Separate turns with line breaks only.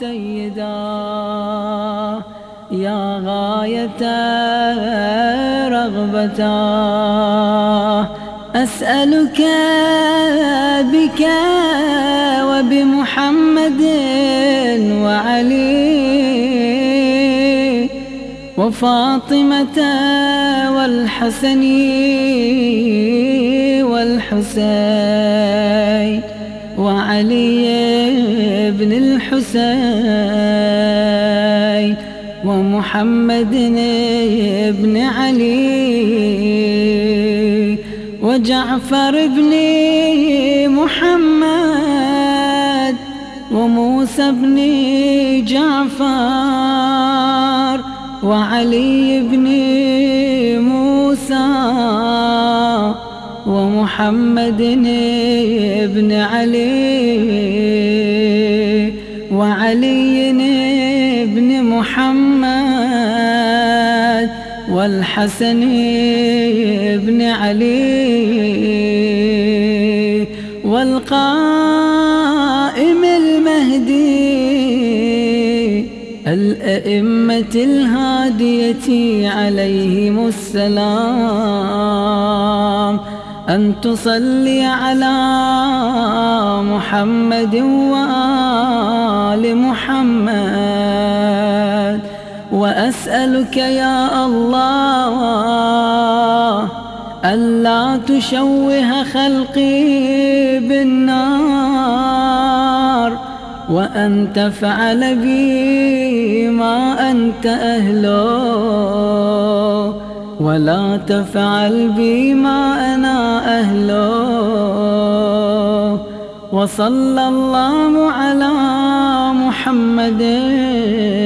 سيدا يا غاية رغبتا أسألك بك وبمحمد وعلي وفاطمة والحسن والحسين وعلي بن الحسين ومحمد بن علي وجعفر بن محمد وموسى بن جعفر وعلي بن موسى ومحمد بن علي وعلي بن محمد والحسن بن علي والقائم المهدي الأئمة الهادية عليهم السلام أن تصلي على محمد وآل محمد وأسألك يا الله ألا تشوه خلقي بالنار وأن تفعل بي ما أنت أهله ولا تفعل بي ما أنا أهله وصلى الله على محمد